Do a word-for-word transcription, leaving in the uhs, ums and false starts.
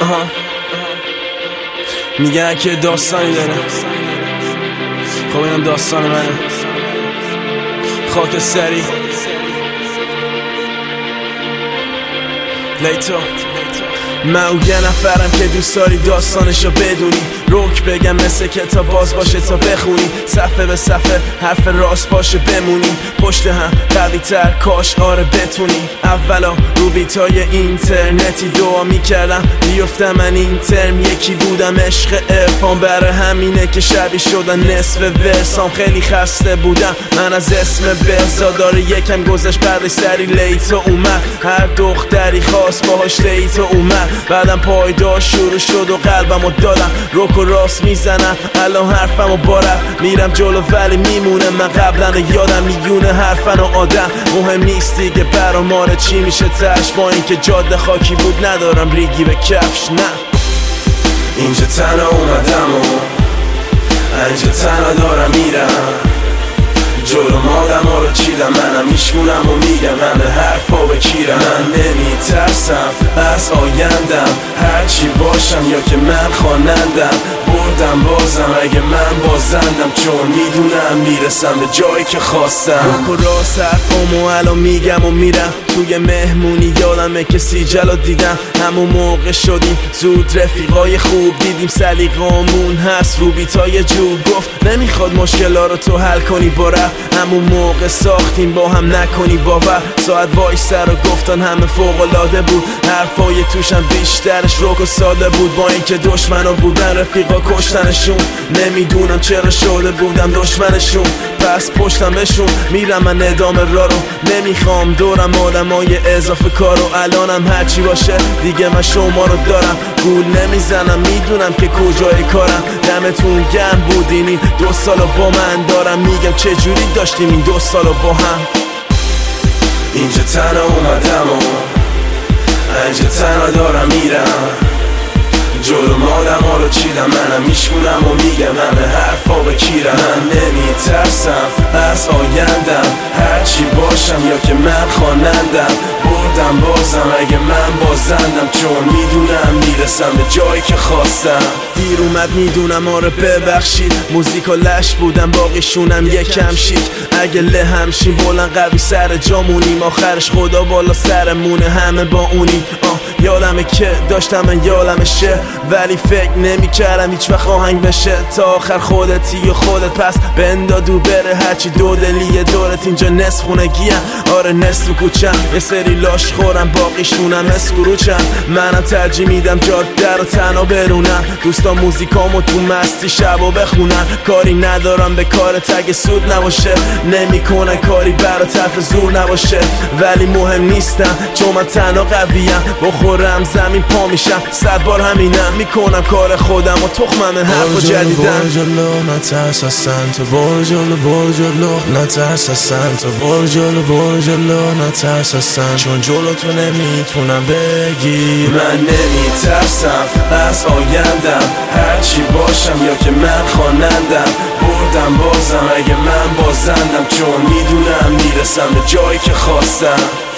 آها. میگن که داستانی داره، خب اینم داستان منه. خاک سری لیتو. من او یه نفرم که دوست داری داستانشو بدونی، روک بگم مثل کتاب باز باشه تا بخونی، صفحه به صفحه حرف راست باشه بمونی، پشت هم قوی تر کاش آره بتونی. اولا رو بیتای اینترنتی دعا میکردم بیفتم من این ترم یکی بودم، عشق عرفان برای همینه که شبیه شدن نصف ورسام. خیلی خسته بودم من از اسم بهزادار، یکم گذشت بعد سری لیتو اومد، هر دختری خواست باهاش دیتو اومد، بعدم پایدار شروع شد و قلبمو دادم، روک و راست میزنم الان حرفمو بارم، میرم جلو ولی میمونه من قبلا یادم میونه حرفن و آدم مهم نیست دیگه برا ماره چی میشه تش، با اینکه جاده خاکی بود ندارم ریگی به کفش. نه اینجا تنها اومدم و اینجا تنها دارم میرم، جلو مادم ها رو چیدم، منم میشمونم و میگم همه حرفا بکیرم. من نمیترسم از آیندم هرچی باشم یا که من خوانندم، بردم بازم اگه من بازندم، چون میدونم میرسم به جایی که خواستم. روک و راست حرفامو الان میگم و میرم، توی مهمونی یادمه که سیجلو دیدم، همون موقع شدیم زود رفیقای خوب، دیدیم سلیقامون هست رو بیتای جور، گفت نمیخواد مشکلا رو تو حل کنی با رپ، همون موقع ساختیم با هم نکنی باور، ساعت وایستر و گفتن همه فوق‌العاده بود، حرفای توشم بیشترش روک و ساده بود، با اینکه دشمنا بودن رفیقا کشتنشون، نمیدونم چرا شده بودم دشمنشون، پس پشتم بشون میرم من ادامه را رو، نمیخوام دورم آدمای اضافه کارو، الانم هرچی باشه دیگه من شما رو دارم، گول نمیزنم میدونم که کجای کارم، دمتون گرم بودین این دو سالو با من، دارم میگم چه جوری داشتیم این دو سالو با هم. اینجا تنها اومدم و اینجا تنها دارم میرم، جلو مادم ها رو چیدم، منم میشمونم و میگم همه حرفا بکیرم. من نمیترسم از آیندم هرچی باشم یا که من خوانندم، بردم بازم اگه من بازندم، چون میدونم میرسم به جایی که خواستم. دیر اومد میدونم آره ببخشید، موزیکا لش بودم باقیشونم یکم شیک، اگه له همشیم بلند قوی سر جامونیم، آخرش خدا بالا سرمونه همه با اونیم. آه یادمه که داشتم من یادمشه، ولی فکر نمی کردم هیچ وقت آهنگ بشه، تا آخر خودتی و خودت پس بندادو بره، هرچی دو دلیه دورت اینجا نصف خونگیم، آره نصف و کوچم، یه سری لاش خورم باقیشونم اسکروچم، منم ترجیح میدم جاده رو تنها برونم، دوستان موزیکامو تو مستی شبا بخونن، کاری ندارم به کار تگ سود نباشه، نمیکنن کاری برا طرف زور نباشه، ولی مهم نیستم چون من تنها قویم، بخورم زمین پا میشم صد بار همینم، میکنم کار خودم و تخمم حرف جدیدم. بار جلو نترس هستن تو، بار جلو بار جلو نترس هستن تو، بار جلو بار جلو نترس هستن، چون جلو تو نمیتونم بگی. من نمیترسم از آیندم هرچی باشم یا که من خوانندم، بردم بازم اگه من بازندم، چون میدونم میرسم به جایی که خواستم.